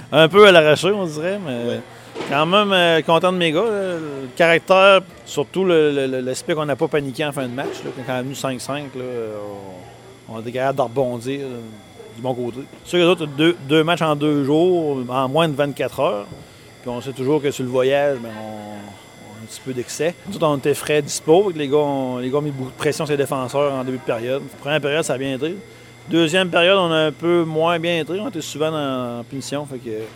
un peu à l'arraché, on dirait, mais quand même content de mes gars. Là. Le caractère, surtout l'aspect qu'on n'a pas paniqué en fin de match. Là, quand on est venu 5-5, là, on était capable de rebondir du bon côté. C'est sûr que les autres, deux matchs en 2 jours, en moins de 24 heures. Puis on sait toujours que sur le voyage, ben, on a un petit peu d'excès. Nous autres, on était frais dispo. Les gars ont mis beaucoup de pression sur les défenseurs en début de période. Première période, ça a bien été. Deuxième période, on a un peu moins bien été. On était souvent en punition. Fait que